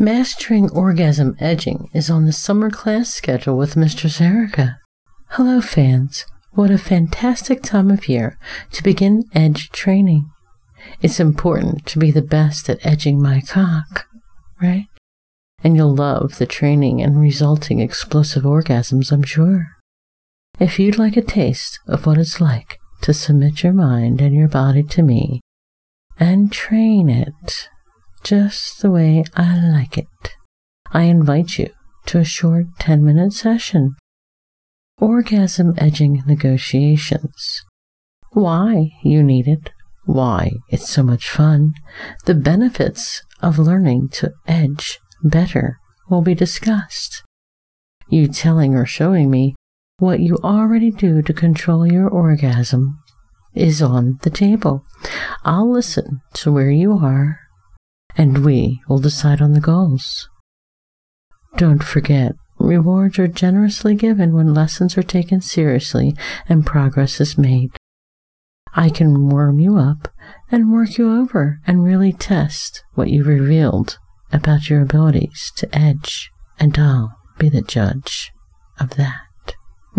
Mastering Orgasm Edging is on the summer class schedule with Mistress Erica. Hello, fans. What a fantastic time of year to begin edge training. It's important to be the best at edging my cock, right? And you'll love the training and resulting explosive orgasms, I'm sure. If you'd like a taste of what it's like to submit your mind and your body to me and train it just the way I like it, I invite you to a short 10-minute session. Orgasm Edging Negotiations. Why you need it, why it's so much fun, the benefits of learning to edge better will be discussed. You telling or showing me what you already do to control your orgasm is on the table. I'll listen to where you are, and we will decide on the goals. Don't forget, rewards are generously given when lessons are taken seriously and progress is made. I can warm you up and work you over and really test what you've revealed about your abilities to edge, and I'll be the judge of that.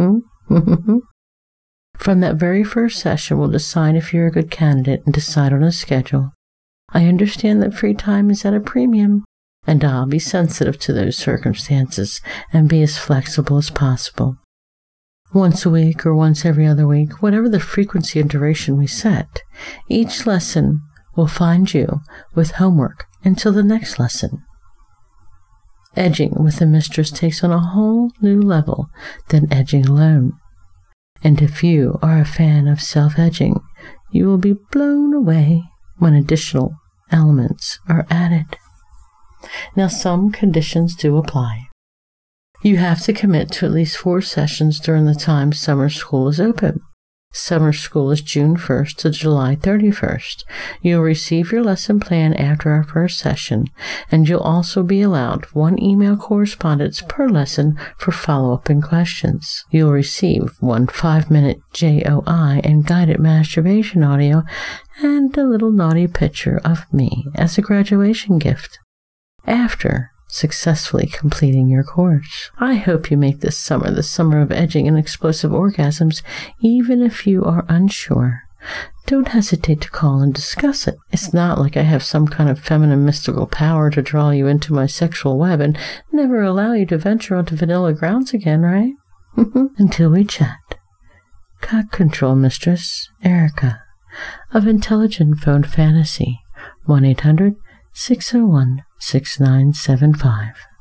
From that very first session, we'll decide if you're a good candidate and decide on a schedule. I understand that free time is at a premium, and I'll be sensitive to those circumstances and be as flexible as possible. Once a week or once every other week, whatever the frequency and duration we set, each lesson will find you with homework until the next lesson. Edging with a mistress takes on a whole new level than edging alone. And if you are a fan of self-edging, you will be blown away when additional elements are added. Now, some conditions do apply. You have to commit to at least 4 sessions during the time summer school is open. Summer school is June 1st to July 31st. You'll receive your lesson plan after our first session, and you'll also be allowed 1 email correspondence per lesson for follow-up and questions. You'll receive 1 5-minute JOI and guided masturbation audio and a little naughty picture of me as a graduation gift after successfully completing your course. I hope you make this summer the summer of edging and explosive orgasms, even if you are unsure. Don't hesitate to call and discuss it. It's not like I have some kind of feminine mystical power to draw you into my sexual web and never allow you to venture onto vanilla grounds again, right? Until we chat. Cock Control Mistress Erica of Intelligent Phone Fantasy, 1-800-601-6975.